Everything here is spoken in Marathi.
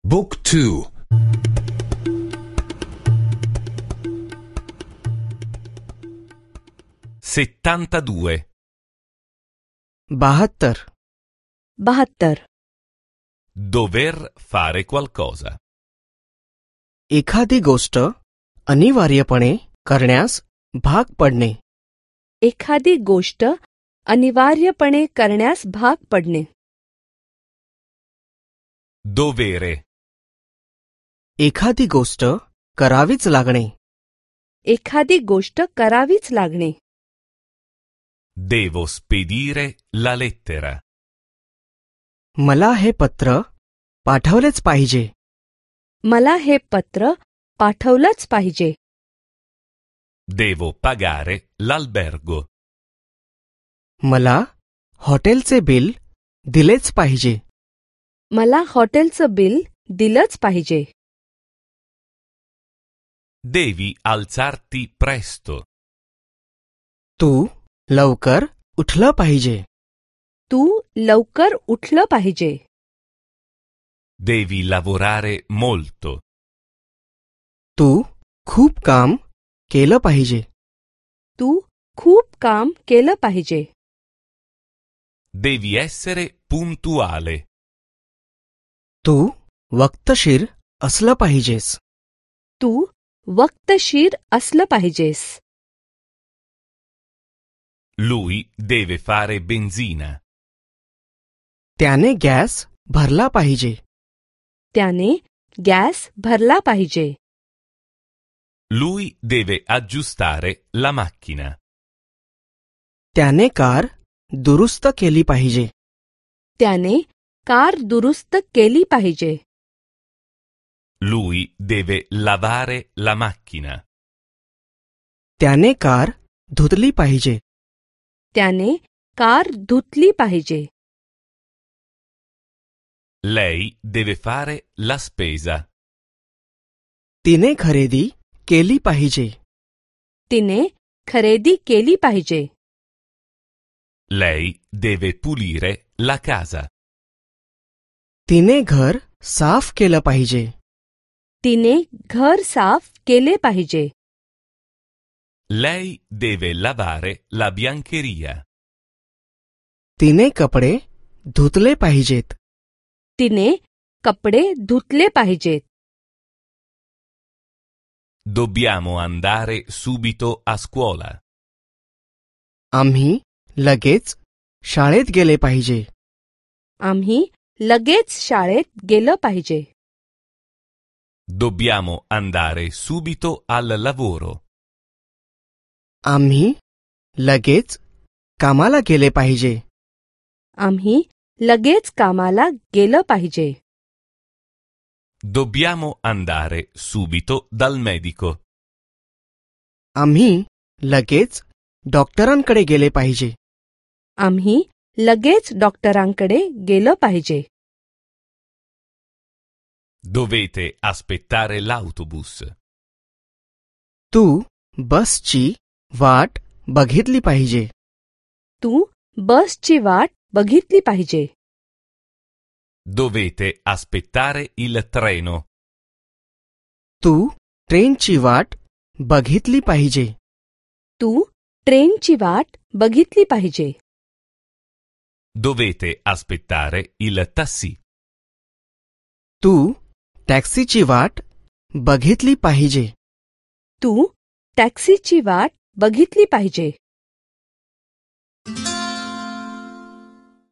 Book 2. 72. 72. 72. Dover fare qualcosa. एखादी गोष्ट अनिवार्यपणे करण्यास भाग पडणे. एखादी गोष्ट अनिवार्यपणे करण्यास भाग पडणे. Dovere. एखादी गोष्ट करावीच लागणे. एखादी गोष्ट करावीच लागणे. Devo spedire la lettera. मला हे पत्र पाठवलेच पाहिजे. मला हे पत्र पाठवलंच पाहिजे. Devo pagare l'albergo. मला हॉटेलचे बिल दिलेच पाहिजे. मला हॉटेलचं बिल दिलंच पाहिजे. Devi alzarti presto. तू लवकर उठलं पाहिजे. तू लवकर उठलं पाहिजे. Devi lavorare molto. तू खूप काम केलं पाहिजे. तू खूप काम केलं पाहिजे. Devi essere puntuale. तू वक्तशीर असलं पाहिजेस. तू वक्तशीर असलं पाहिजेस. Lui deve fare benzina. त्याने गॅस भरला पाहिजे. त्याने गॅस भरला पाहिजे. Lui deve aggiustare la macchina. त्याने कार दुरुस्त केली पाहिजे. त्याने कार दुरुस्त केली पाहिजे. Lui deve lavare la macchina. त्याने कार धुतली पाहिजे. त्याने कार धुतली पाहिजे. Lei deve fare la spesa. तिने खरेदी केली पाहिजे. तिने खरेदी केली पाहिजे. Lei deve pulire la casa. तिने घर साफ केलं पाहिजे. तिने घर साफ केले पाहिजे. Lei deve lavare la biancheria. तिने कपडे धुतले पाहिजेत. तिने कपडे धुतले पाहिजेत. Dobbiamo andare subito a scuola. आम्ही लगेच शाळेत गेले पाहिजे. आम्ही लगेच शाळेत गेलं पाहिजे. Dobbiamo andare subito al lavoro. आम्ही लगेच कामाला गेले पाहिजे. आम्ही लगेच कामाला गेलं पाहिजे. Dobbiamo andare subito dal medico. आम्ही लगेच डॉक्टरांकडे गेले पाहिजे. आम्ही लगेच डॉक्टरांकडे गेलं पाहिजे. Dovete aspettare l'autobus. तू बसची वाट बघितली पाहिजे. तू बसची वाट बघितली पाहिजे. Dovete aspettare il treno. तू ट्रेनची वाट बघितली पाहिजे. तू ट्रेनची वाट बघितली पाहिजे. Dovete aspettare il taxi. तू टॅक्सीची वाट बघितली पाहिजे. तू टॅक्सीची वाट बघितली पाहिजे.